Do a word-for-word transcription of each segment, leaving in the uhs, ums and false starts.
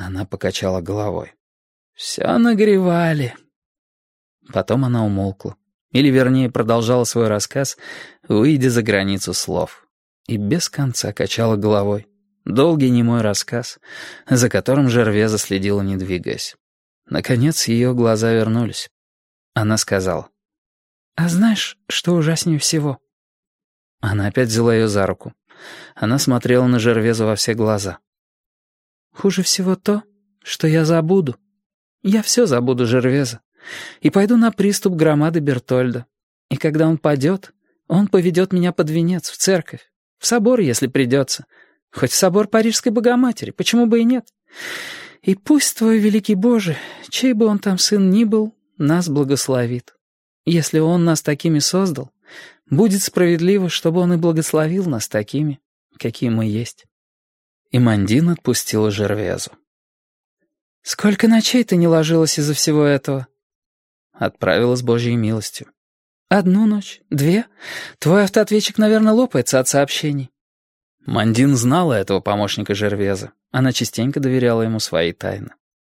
Она покачала головой. «Все нагревали». Потом она умолкла. Или, вернее, продолжала свой рассказ, выйдя за границу слов. И без конца качала головой. Долгий немой рассказ, за которым Жервеза следила, не двигаясь. Наконец, ее глаза вернулись. Она сказала: «А знаешь, что ужаснее всего?» Она опять взяла ее за руку. Она смотрела на Жервезу во все глаза. «Хуже всего то, что я забуду. Я все забуду, Жервеза. И пойду на приступ громады Бертольда. И когда он падет, он поведет меня под венец, в церковь, в собор, если придется. Хоть в собор Парижской Богоматери, почему бы и нет? И пусть твой великий Боже, чей бы он там сын ни был, нас благословит. Если он нас такими создал, будет справедливо, чтобы он и благословил нас такими, какие мы есть». И Мандин отпустила Жервезу. «Сколько ночей ты не ложилась из-за всего этого?» Отправила с Божьей милостью. «Одну ночь? Две? Твой автоответчик, наверное, лопается от сообщений». Мандин знала этого помощника Жервеза. Она частенько доверяла ему свои тайны.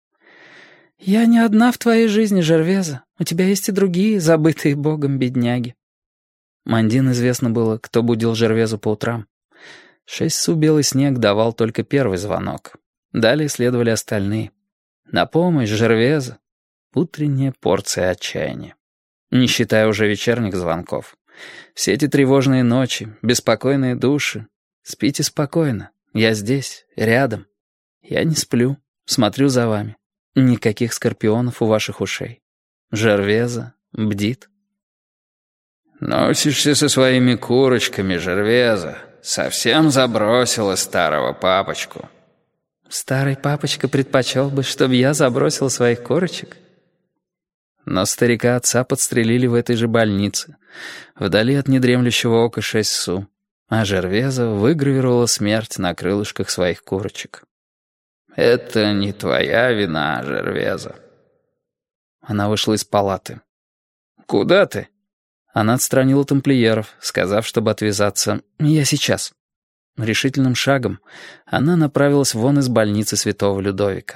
«Я не одна в твоей жизни, Жервеза. У тебя есть и другие, забытые Богом бедняги». Мандин известно было, кто будил Жервезу по утрам. Шесть су белый снег давал только первый звонок. Далее следовали остальные. На помощь, Жервеза. Утренняя порция отчаяния. Не считая уже вечерних звонков. Все эти тревожные ночи, беспокойные души. Спите спокойно. Я здесь, рядом. Я не сплю, смотрю за вами. Никаких скорпионов у ваших ушей. Жервеза бдит. «Носишься со своими курочками, Жервеза. Совсем забросила старого папочку». «Старый папочка предпочел бы, чтобы я забросила своих курочек?» Но старика отца подстрелили в этой же больнице, вдали от недремлющего ока шесть су, а Жервеза выгравировала смерть на крылышках своих курочек. «Это не твоя вина, Жервеза». Она вышла из палаты. «Куда ты?» Она отстранила тамплиеров, сказав, чтобы отвязаться «я сейчас». Решительным шагом она направилась вон из больницы святого Людовика.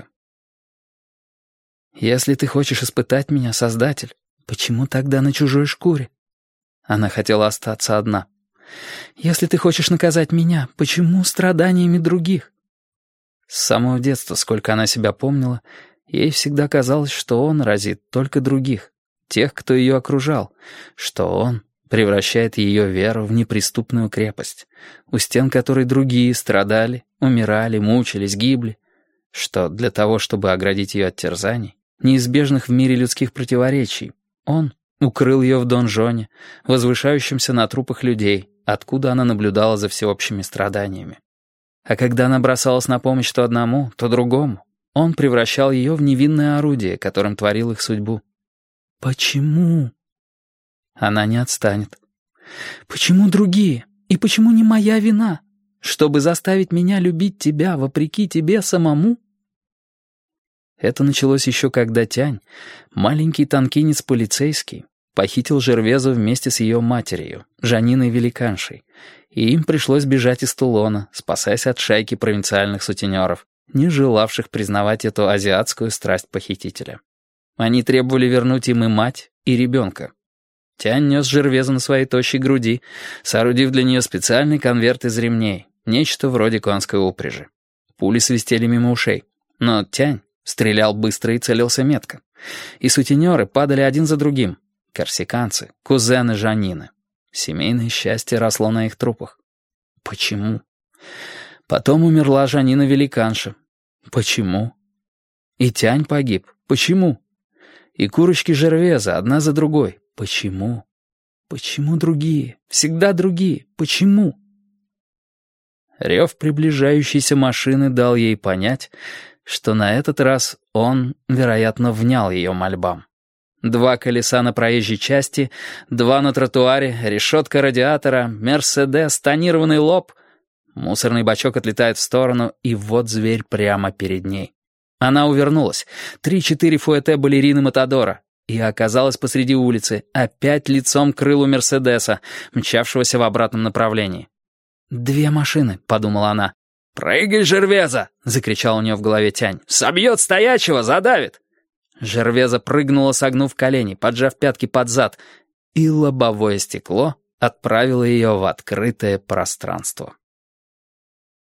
«Если ты хочешь испытать меня, Создатель, почему тогда на чужой шкуре?» Она хотела остаться одна. «Если ты хочешь наказать меня, почему страданиями других?» С самого детства, сколько она себя помнила, ей всегда казалось, что он разит только других, тех, кто ее окружал, что он превращает ее веру в неприступную крепость, у стен которой другие страдали, умирали, мучились, гибли, что для того, чтобы оградить ее от терзаний, неизбежных в мире людских противоречий, он укрыл ее в донжоне, возвышающемся на трупах людей, откуда она наблюдала за всеобщими страданиями. А когда она бросалась на помощь то одному, то другому, он превращал ее в невинное орудие, которым творил их судьбу. Почему? Она не отстанет. Почему другие? И почему не моя вина? Чтобы заставить меня любить тебя вопреки тебе самому? Это началось еще когда Тянь, маленький танкинец полицейский, похитил Жервезу вместе с ее матерью, Жаниной Великаншей, и им пришлось бежать из Тулона, спасаясь от шайки провинциальных сутенеров, не желавших признавать эту азиатскую страсть похитителя. Они требовали вернуть им и мать, и ребенка. Тянь нес Жервезу на своей тощей груди, соорудив для нее специальный конверт из ремней, нечто вроде конской упряжи. Пули свистели мимо ушей, но Тянь стрелял быстро и целился метко. И сутенеры падали один за другим. Корсиканцы, кузены Жанины. Семейное счастье росло на их трупах. Почему? Потом умерла Жанина Великанша. Почему? И Тянь погиб. Почему? И курочки Жервеза одна за другой. Почему? Почему другие? Всегда другие. Почему? Рев приближающейся машины дал ей понять, что на этот раз он, вероятно, внял ее мольбам. Два колеса на проезжей части, два на тротуаре, решетка радиатора, «Мерседес», тонированный лоб. Мусорный бачок отлетает в сторону, и вот зверь прямо перед ней. Она увернулась. Три-четыре фуэте балерины Матадора. И оказалась посреди улицы, опять лицом к крылу «Мерседеса», мчавшегося в обратном направлении. «Две машины», — подумала она. «Прыгай, Жервеза!» — закричал у нее в голове Тянь. «Собьет стоячего, задавит!» Жервеза прыгнула, согнув колени, поджав пятки под зад, и лобовое стекло отправило ее в открытое пространство.